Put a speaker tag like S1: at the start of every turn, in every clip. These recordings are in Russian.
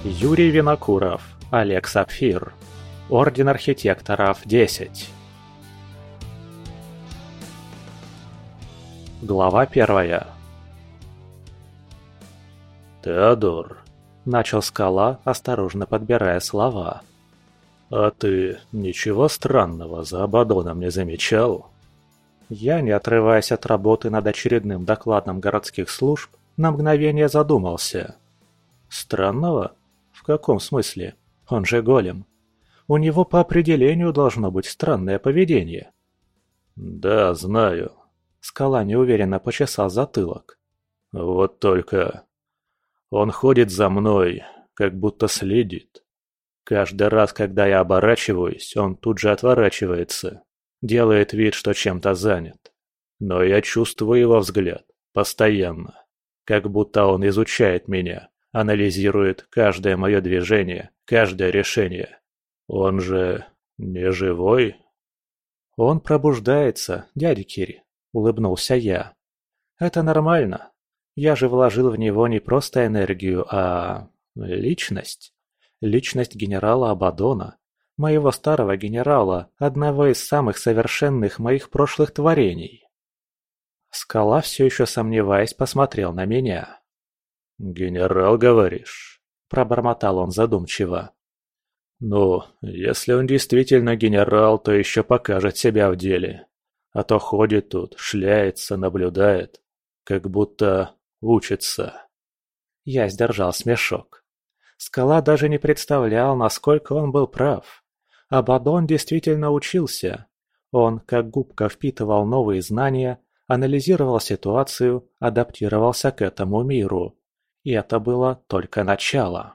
S1: Юрий Винокуров, Олег Сапфир. Орден архитекторов 10. Глава 1. «Теодор», — начал Скала, осторожно подбирая слова, — «а ты ничего странного за Абадоном не замечал?» Я, не отрываясь от работы над очередным докладом городских служб, на мгновение задумался. «Странного? В каком смысле? Он же голем. У него по определению должно быть странное поведение». «Да, знаю». Скала неуверенно почесал затылок. «Вот только... он ходит за мной, как будто следит. Каждый раз, когда я оборачиваюсь, он тут же отворачивается, делает вид, что чем-то занят. Но я чувствую его взгляд, постоянно, как будто он изучает меня, анализирует каждое мое движение, каждое решение. Он же не живой?» «Он пробуждается, дядя Кири», — улыбнулся я. «Это нормально. Я же вложил в него не просто энергию, а... личность. Личность генерала Абадона, моего старого генерала, одного из самых совершенных моих прошлых творений». Скала, все еще сомневаясь, посмотрел на меня. «Генерал, говоришь?» – пробормотал он задумчиво. «Ну, если он действительно генерал, то еще покажет себя в деле. А то ходит тут, шляется, наблюдает, как будто учится». Я сдержал смешок. Скала даже не представлял, насколько он был прав. Абадон действительно учился. Он, как губка, впитывал новые знания, анализировал ситуацию, адаптировался к этому миру. И это было только начало.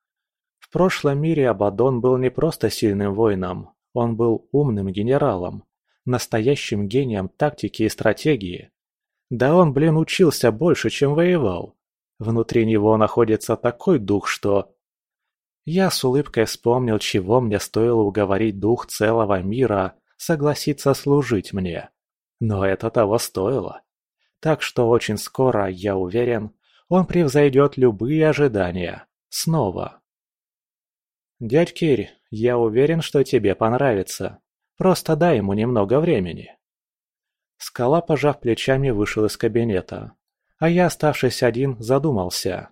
S1: В прошлом мире Абадон был не просто сильным воином, он был умным генералом, настоящим гением тактики и стратегии. Да он, учился больше, чем воевал. Внутри него находится такой дух, что... Я с улыбкой вспомнил, чего мне стоило уговорить дух целого мира согласиться служить мне. Но это того стоило. Так что очень скоро, я уверен, он превзойдет любые ожидания. Снова. «Дядь Кирь, я уверен, что тебе понравится. Просто дай ему немного времени». Скала, пожав плечами, вышел из кабинета. А я, оставшись один, задумался.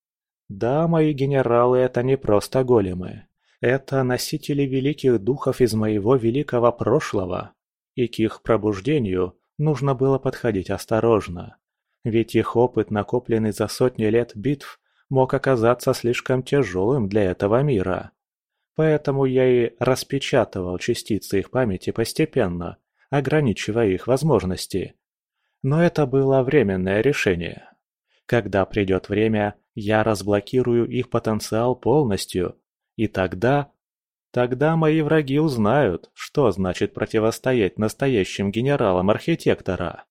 S1: Да, мои генералы — это не просто големы. Это носители великих духов из моего великого прошлого. И к их пробуждению нужно было подходить осторожно. Ведь их опыт, накопленный за сотни лет битв, мог оказаться слишком тяжелым для этого мира. Поэтому я и распечатывал частицы их памяти постепенно, ограничивая их возможности. Но это было временное решение. Когда придет время, я разблокирую их потенциал полностью, и тогда мои враги узнают, что значит противостоять настоящим генералам архитектора.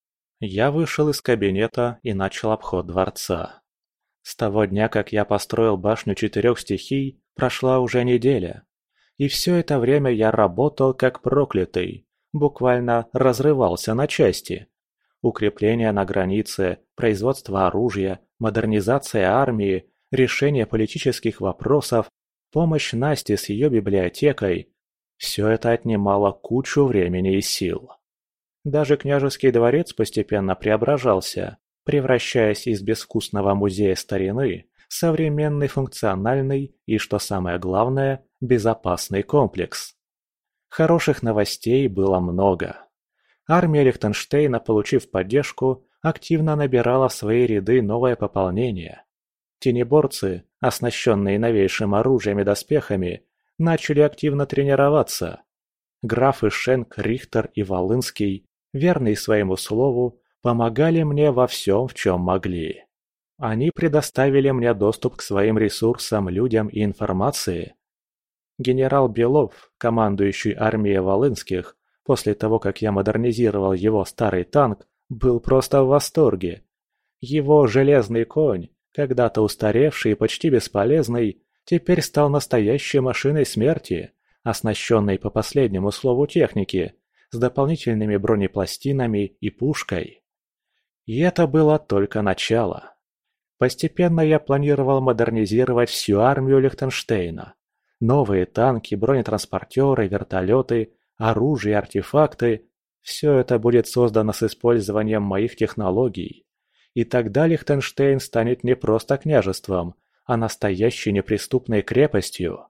S1: Я вышел из кабинета и начал обход дворца. С того дня, как я построил башню 4 стихий, прошла уже неделя. И все это время я работал как проклятый, буквально разрывался на части. Укрепление на границе, производство оружия, модернизация армии, решение политических вопросов, помощь Насте с ее библиотекой – все это отнимало кучу времени и сил. Даже княжеский дворец постепенно преображался, превращаясь из безвкусного музея старины в современный, функциональный и, что самое главное, безопасный комплекс. Хороших новостей было много. Армия Лихтенштейна, получив поддержку, активно набирала в свои ряды новое пополнение. Тенеборцы, оснащенные новейшим оружием и доспехами, начали активно тренироваться. Графы Шенк, Рихтер и Волынский, верные своему слову, помогали мне во всем, в чем могли. Они предоставили мне доступ к своим ресурсам, людям и информации. Генерал Белов, командующий армией Волынских, после того, как я модернизировал его старый танк, был просто в восторге. Его железный конь, когда-то устаревший и почти бесполезный, теперь стал настоящей машиной смерти, оснащенной по последнему слову техники, с дополнительными бронепластинами и пушкой. И это было только начало. Постепенно я планировал модернизировать всю армию Лихтенштейна. Новые танки, бронетранспортеры, вертолеты, оружие, артефакты – все это будет создано с использованием моих технологий. И тогда Лихтенштейн станет не просто княжеством, а настоящей неприступной крепостью.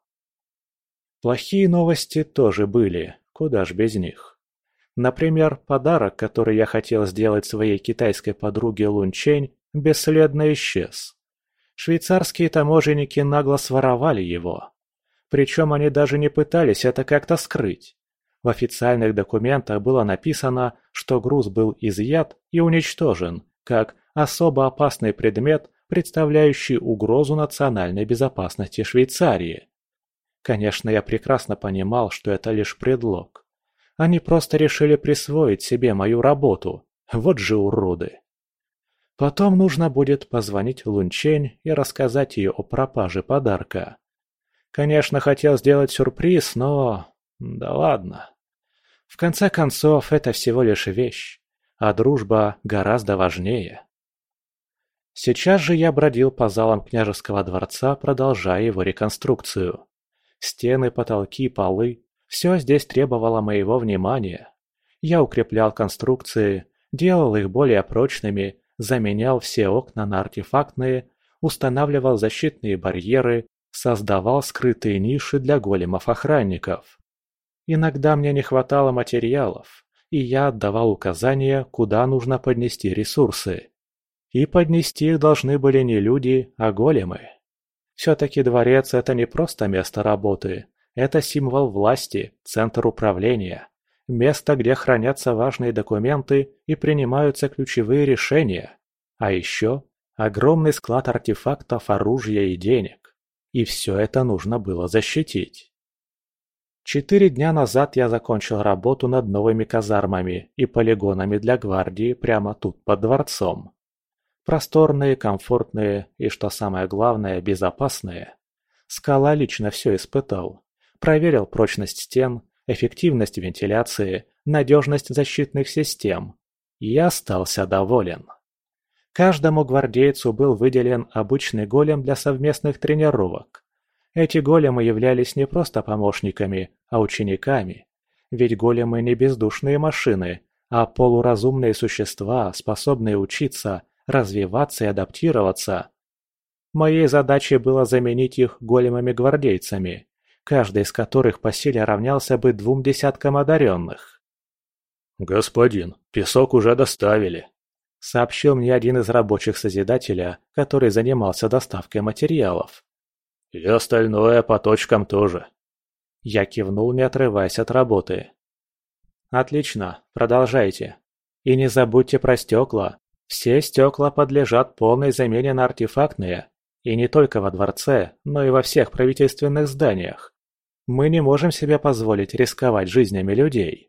S1: Плохие новости тоже были, куда ж без них. Например, подарок, который я хотел сделать своей китайской подруге Лун Чэнь, бесследно исчез. Швейцарские таможенники нагло своровали его. Причем они даже не пытались это как-то скрыть. В официальных документах было написано, что груз был изъят и уничтожен, как особо опасный предмет, представляющий угрозу национальной безопасности Швейцарии. Конечно, я прекрасно понимал, что это лишь предлог. Они просто решили присвоить себе мою работу. Вот же уроды. Потом нужно будет позвонить Лун Чэнь и рассказать ей о пропаже подарка. Конечно, хотел сделать сюрприз, но... да ладно. В конце концов, это всего лишь вещь, а дружба гораздо важнее. Сейчас же я бродил по залам княжеского дворца, продолжая его реконструкцию. Стены, потолки, полы – все здесь требовало моего внимания. Я укреплял конструкции, делал их более прочными, заменял все окна на артефактные, устанавливал защитные барьеры, создавал скрытые ниши для големов-охранников. Иногда мне не хватало материалов, и я отдавал указания, куда нужно поднести ресурсы. И поднести их должны были не люди, а големы. Все-таки дворец – это не просто место работы, это символ власти, центр управления, место, где хранятся важные документы и принимаются ключевые решения. А еще огромный склад артефактов, оружия и денег. И все это нужно было защитить. 4 дня назад я закончил работу над новыми казармами и полигонами для гвардии прямо тут под дворцом. Просторные, комфортные и, что самое главное, безопасные. Скала лично все испытал. Проверил прочность стен, эффективность вентиляции, надежность защитных систем. И остался доволен. Каждому гвардейцу был выделен обычный голем для совместных тренировок. Эти големы являлись не просто помощниками, а учениками. Ведь големы не бездушные машины, а полуразумные существа, способные учиться, развиваться и адаптироваться. Моей задачей было заменить их големами-гвардейцами, каждый из которых по силе равнялся бы 2 десяткам одаренных.
S2: «Господин, песок уже доставили»,
S1: — сообщил мне один из рабочих Созидателя, который занимался доставкой материалов.
S2: «И остальное по точкам тоже».
S1: Я кивнул, не отрываясь от работы. «Отлично, продолжайте. И не забудьте про стекла. Все стекла подлежат полной замене на артефактные. И не только во дворце, но и во всех правительственных зданиях. Мы не можем себе позволить рисковать жизнями людей».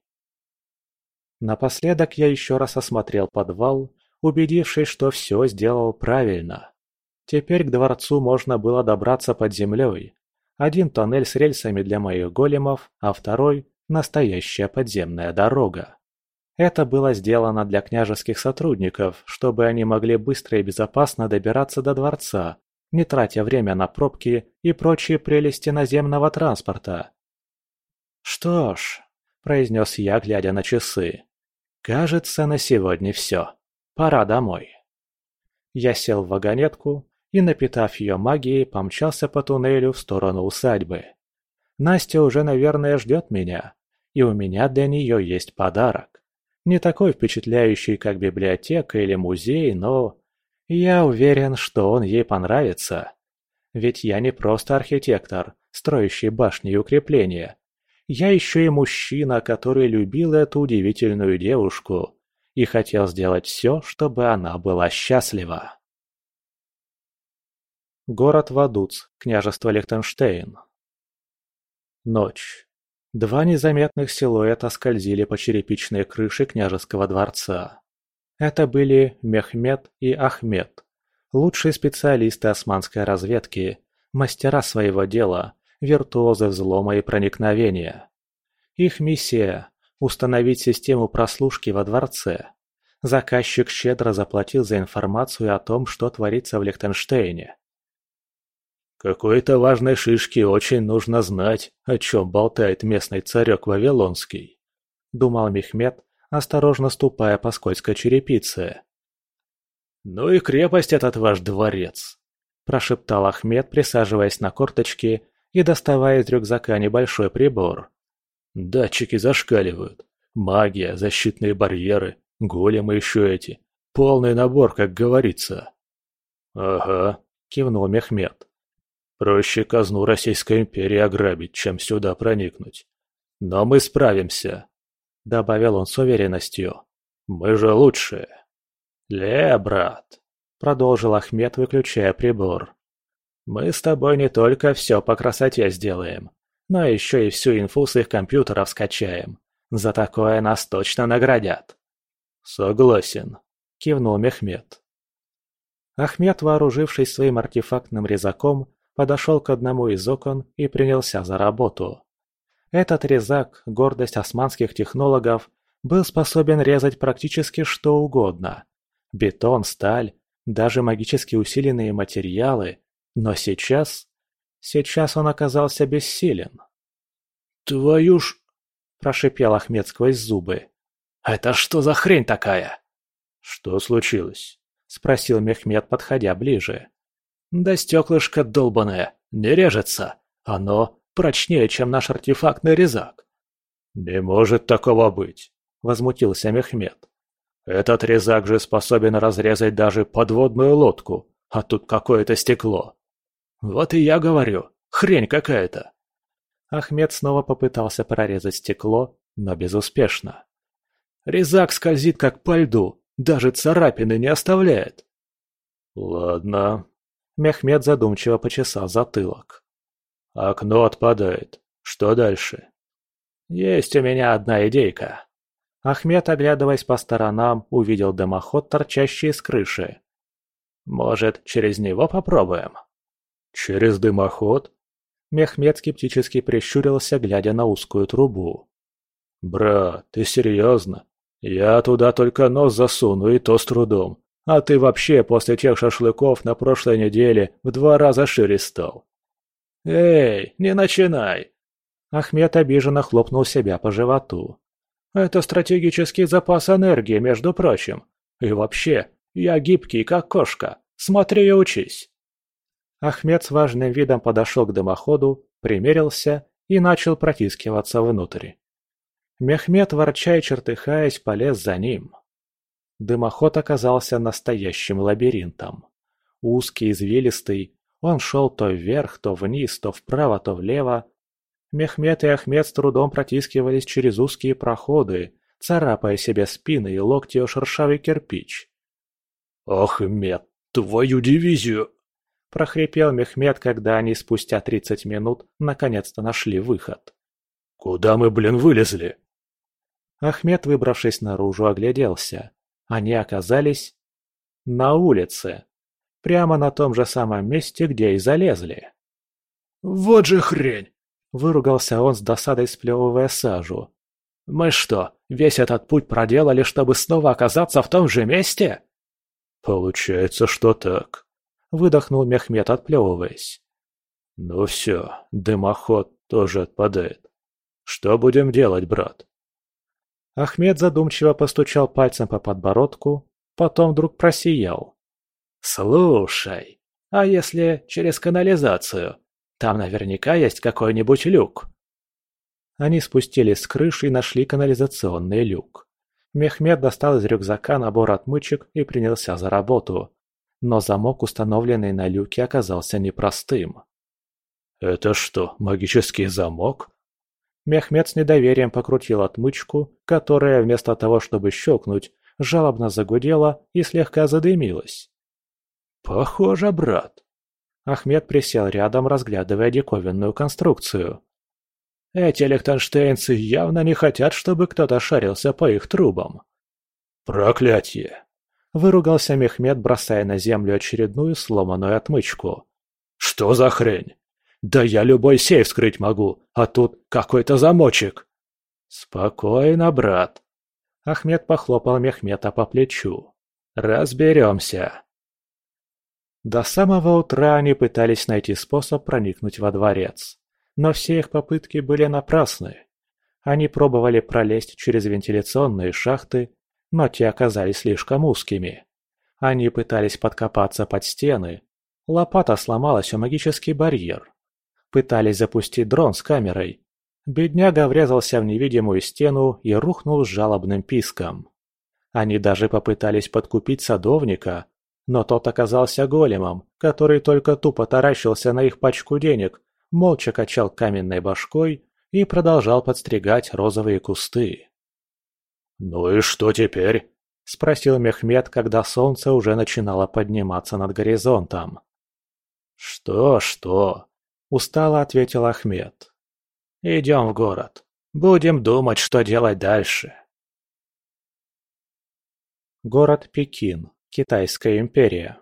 S1: Напоследок я еще раз осмотрел подвал, убедившись, что все сделал правильно. Теперь к дворцу можно было добраться под землей. Один тоннель с рельсами для моих големов, а второй – настоящая подземная дорога. Это было сделано для княжеских сотрудников, чтобы они могли быстро и безопасно добираться до дворца, не тратя время на пробки и прочие прелести наземного транспорта. «Что ж», – произнес я, глядя на часы, – «кажется, на сегодня все. Пора домой». Я сел в вагонетку и, напитав ее магией, помчался по туннелю в сторону усадьбы. Настя уже, наверное, ждет меня, и у меня для нее есть подарок. Не такой впечатляющий, как библиотека или музей, но я уверен, что он ей понравится. Ведь я не просто архитектор, строящий башни и укрепления. Я еще и мужчина, который любил эту удивительную девушку и хотел сделать все, чтобы она была счастлива. Город Вадуц, княжество Лихтенштейн. Ночь. 2 незаметных силуэта скользили по черепичной крыше княжеского дворца. Это были Мехмед и Ахмед, лучшие специалисты османской разведки, мастера своего дела, виртуозы взлома и проникновения. Их миссия – установить систему прослушки во дворце. Заказчик щедро заплатил за информацию о том, что творится в Лихтенштейне.
S2: Какой-то важной шишке очень нужно знать, о чем болтает местный царек Вавилонский,
S1: думал Мехмед, осторожно ступая по скользкой черепице.
S2: «Ну и крепость этот ваш дворец»,
S1: – прошептал Ахмед, присаживаясь на корточки и доставая из рюкзака небольшой прибор.
S2: «Датчики зашкаливают. Магия, защитные барьеры, големы еще эти. Полный набор, как говорится».
S1: «Ага», – кивнул Мехмед.
S2: «Проще казну Российской империи ограбить, чем сюда проникнуть. Но мы справимся», – добавил он с уверенностью. «Мы же лучшие».
S1: Брат», – продолжил Ахмед, выключая прибор. «Мы с тобой не только все по красоте сделаем, но еще и всю инфу с их компьютеров скачаем. За такое нас точно наградят».
S2: «Согласен», –
S1: кивнул Мехмед. Ахмед, вооружившись своим артефактным резаком, подошел к одному из окон и принялся за работу. Этот резак, гордость османских технологов, был способен резать практически что угодно. Бетон, сталь, даже магически усиленные материалы. Но сейчас он оказался бессилен.
S2: «Твою ж...»
S1: – прошипел Ахмед сквозь зубы. «Это что за хрень такая?»
S2: «Что случилось?»
S1: – спросил Мехмед, подходя ближе.
S2: «Да стеклышко долбаное, не режется. Оно прочнее, чем наш артефактный резак». «Не может такого быть», – возмутился Мехмед. «Этот резак же способен разрезать даже подводную лодку, а тут какое-то стекло». «Вот и я говорю, хрень какая-то».
S1: Ахмед снова попытался прорезать стекло, но безуспешно.
S2: «Резак скользит как по льду, даже царапины не оставляет».
S1: «Ладно». Мехмед задумчиво почесал затылок.
S2: «Окно отпадает. Что дальше?»
S1: «Есть у меня одна идейка». Ахмед, оглядываясь по сторонам, увидел дымоход, торчащий из крыши. «Может, через него попробуем?»
S2: «Через дымоход?»
S1: Мехмед скептически прищурился, глядя на узкую трубу.
S2: «Брат, ты серьезно? Я туда только нос засуну, и то с трудом. А ты вообще после тех шашлыков на прошлой неделе в 2 раза шире стал».
S1: «Эй, не начинай!» Ахмед обиженно хлопнул себя по животу. «Это стратегический запас энергии, между прочим. И вообще, я гибкий, как кошка. Смотри и учись». Ахмед с важным видом подошел к дымоходу, примерился и начал протискиваться внутрь. Мехмед, ворча и чертыхаясь, полез за ним. Дымоход оказался настоящим лабиринтом. Узкий, извилистый, он шел то вверх, то вниз, то вправо, то влево. Мехмед и Ахмед с трудом протискивались через узкие проходы, царапая себе спины и локти о шершавый кирпич.
S2: «Ахмед, твою дивизию!»
S1: – прохрипел Мехмед, когда они спустя 30 минут наконец-то нашли выход.
S2: «Куда мы, вылезли?»
S1: Ахмед, выбравшись наружу, огляделся. Они оказались на улице, прямо на том же самом месте, где и залезли.
S2: «Вот же хрень!»
S1: – выругался он с досадой, сплевывая сажу. «Мы что, весь этот путь проделали, чтобы снова оказаться в том же месте?»
S2: «Получается, что так», – выдохнул Мехмед, отплевываясь. «Ну все, дымоход тоже отпадает. Что будем делать, брат?»
S1: Ахмед задумчиво постучал пальцем по подбородку, потом вдруг просиял. «Слушай, а если через канализацию? Там наверняка есть какой-нибудь люк». Они спустились с крыши и нашли канализационный люк. Мехмед достал из рюкзака набор отмычек и принялся за работу. Но замок, установленный на люке, оказался непростым.
S2: «Это что, магический замок?»
S1: Мехмед с недоверием покрутил отмычку, которая, вместо того, чтобы щелкнуть, жалобно загудела и слегка задымилась.
S2: «Похоже, брат».
S1: Ахмед присел рядом, разглядывая диковинную конструкцию. «Эти лихтенштейнцы явно не хотят, чтобы кто-то шарился по их трубам».
S2: «Проклятье!»
S1: – выругался Мехмед, бросая на землю очередную сломанную отмычку.
S2: «Что за хрень? Да я любой сейф вскрыть могу, а тут какой-то замочек».
S1: «Спокойно, брат». Ахмед похлопал Мехмета по плечу. «Разберемся». До самого утра они пытались найти способ проникнуть во дворец. Но все их попытки были напрасны. Они пробовали пролезть через вентиляционные шахты, но те оказались слишком узкими. Они пытались подкопаться под стены. Лопата сломалась о магический барьер. Пытались запустить дрон с камерой. Бедняга врезался в невидимую стену и рухнул с жалобным писком. Они даже попытались подкупить садовника, но тот оказался големом, который только тупо таращился на их пачку денег, молча качал каменной башкой и продолжал подстригать розовые кусты. «Ну и что теперь?» – спросил Мехмед, когда солнце уже начинало подниматься над горизонтом. «Что?» – устало ответил Ахмед. «Идем в город. Будем думать, что делать дальше». Город Пекин, Китайская империя.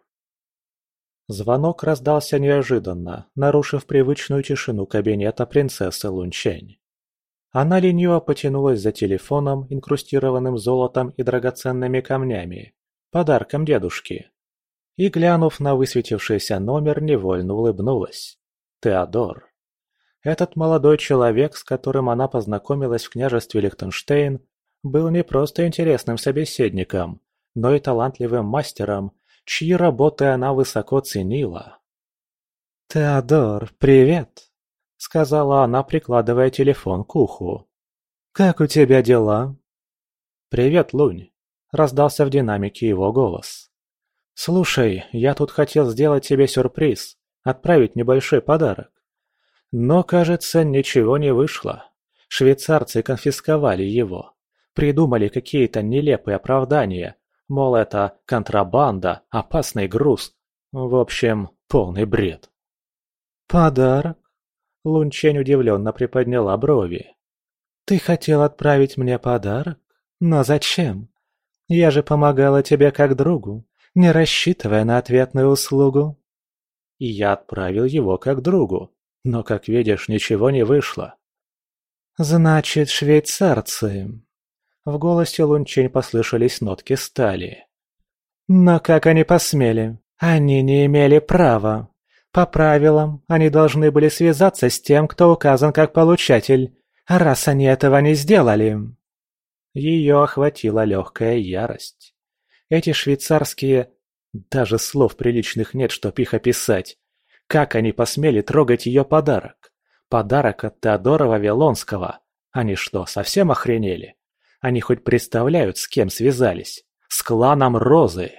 S1: Звонок раздался неожиданно, нарушив привычную тишину кабинета принцессы Лунчэнь. Она лениво потянулась за телефоном, инкрустированным золотом и драгоценными камнями, подарком дедушки. И, глянув на высветившийся номер, невольно улыбнулась. Теодор. Этот молодой человек, с которым она познакомилась в княжестве Лихтенштейн, был не просто интересным собеседником, но и талантливым мастером, чьи работы она высоко ценила. «Теодор, привет!» — сказала она, прикладывая телефон к уху. «Как у тебя дела?» «Привет, Лунь!» — раздался в динамике его голос. «Слушай, я тут хотел сделать тебе сюрприз, отправить небольшой подарок. Но, кажется, ничего не вышло. Швейцарцы конфисковали его. Придумали какие-то нелепые оправдания, мол, это контрабанда, опасный груз. В общем, полный бред». «Подарок?» Лунчэнь удивленно приподняла брови. «Ты хотел отправить мне подарок? Но зачем? Я же помогала тебе как другу, не рассчитывая на ответную услугу». И я отправил его как другу, но, как видишь, ничего не вышло. «Значит, швейцарцы...» В голосе Лунчэнь послышались нотки стали. «Но как они посмели? Они не имели права. По правилам, они должны были связаться с тем, кто указан как получатель. А раз они этого не сделали...» Ее охватила легкая ярость. Эти швейцарские... Даже слов приличных нет, чтоб их описать. Как они посмели трогать ее подарок? Подарок от Теодора Вавилонского. Они что, совсем охренели? Они хоть представляют, с кем связались? С кланом Розы.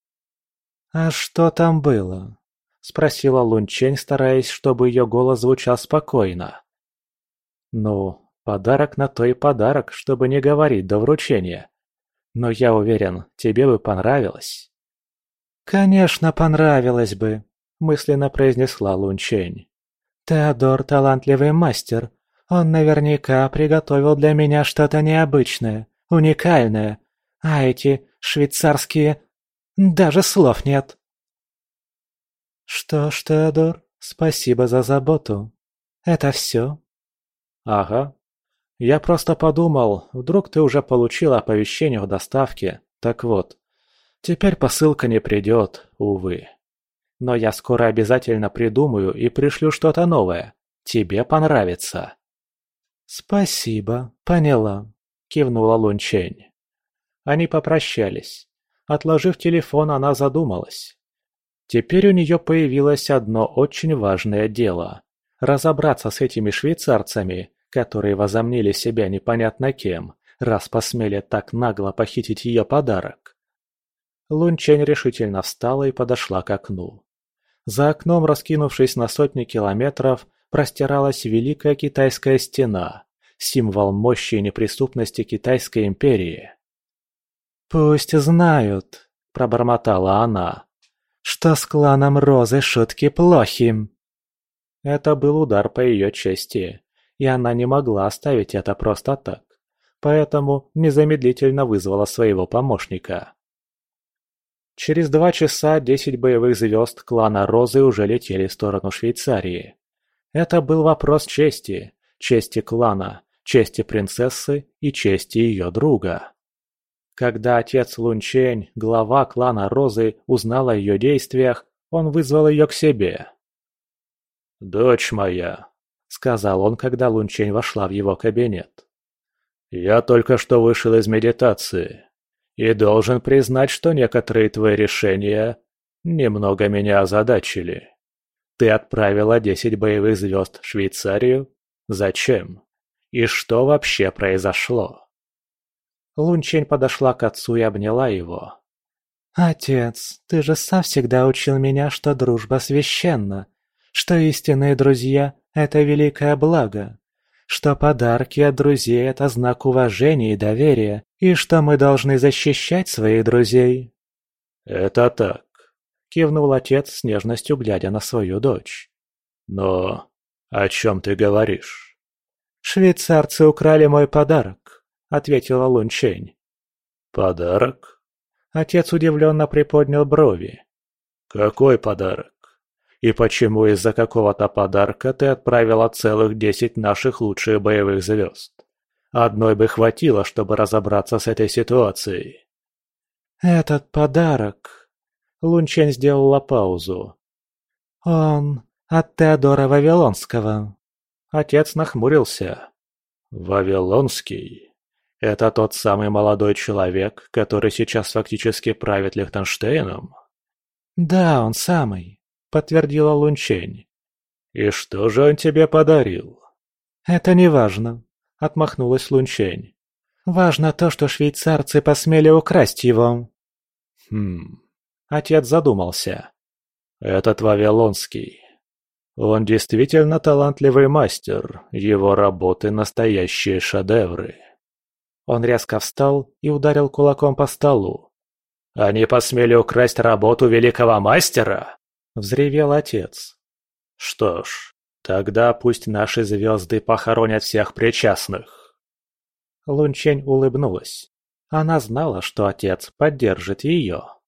S1: «А что там было?» — спросила Лунчэнь, стараясь, чтобы ее голос звучал спокойно. «Ну, подарок на то и подарок, чтобы не говорить до вручения. Но я уверен, тебе бы понравилось». «Конечно, понравилось бы», — мысленно произнесла Лунчэнь. «Теодор — талантливый мастер. Он наверняка приготовил для меня что-то необычное, уникальное. А эти швейцарские... даже слов нет». «Что ж, Теодор, спасибо за заботу. Это все?» «Ага. Я просто подумал, вдруг ты уже получила оповещение о доставке. Так вот, теперь посылка не придет, увы. Но я скоро обязательно придумаю и пришлю что-то новое. Тебе понравится». «Спасибо, поняла», — кивнула Лунчэнь. Они попрощались. Отложив телефон, она задумалась. Теперь у нее появилось одно очень важное дело – разобраться с этими швейцарцами, которые возомнили себя непонятно кем, раз посмели так нагло похитить ее подарок. Лунчэнь решительно встала и подошла к окну. За окном, раскинувшись на сотни километров, простиралась Великая Китайская стена, символ мощи и неприступности Китайской империи. «Пусть знают», – пробормотала она, – «что с кланом Розы шутки плохи». Это был удар по ее чести, и она не могла оставить это просто так, поэтому незамедлительно вызвала своего помощника. Через 2 часа 10 боевых звезд клана Розы уже летели в сторону Швейцарии. Это был вопрос чести клана, чести принцессы и чести ее друга. Когда отец Лунчень, глава клана Розы, узнал о ее действиях, он вызвал ее к себе. «Дочь моя», — сказал он, когда Лунчень вошла в его кабинет. «Я только что вышел из медитации и должен признать, что некоторые твои решения немного меня озадачили. Ты отправила 10 боевых звезд в Швейцарию? Зачем? И что вообще произошло?» Лунчень подошла к отцу и обняла его. «Отец, ты же сам всегда учил меня, что дружба священна, что истинные друзья – это великое благо, что подарки от друзей – это знак уважения и доверия, и что мы должны защищать своих друзей». «Это так», – кивнул отец с нежностью, глядя на свою дочь. «Но о чем ты говоришь?» «Швейцарцы украли мой подарок», – ответила Лунчень. «Подарок?» Отец удивленно приподнял брови. «Какой подарок? И почему из-за какого-то подарка ты отправила целых 10 наших лучших боевых звезд? Одной бы хватило, чтобы разобраться с этой ситуацией». «Этот подарок...» Лунчень сделала паузу. «Он от Теодора Вавилонского». Отец нахмурился. «Вавилонский? Это тот самый молодой человек, который сейчас фактически правит Лихтенштейном?» «Да, он самый», — подтвердила Лунчень. «И что же он тебе подарил?» «Это не важно», — отмахнулась Лунчень. «Важно то, что швейцарцы посмели украсть его». Отец задумался. «Этот Вавилонский. Он действительно талантливый мастер, его работы настоящие шедевры». Он резко встал и ударил кулаком по столу. «Они посмели украсть работу великого мастера?» – взревел отец. «Что ж, тогда пусть наши звезды похоронят всех причастных». Лунчень улыбнулась. Она знала, что отец поддержит ее.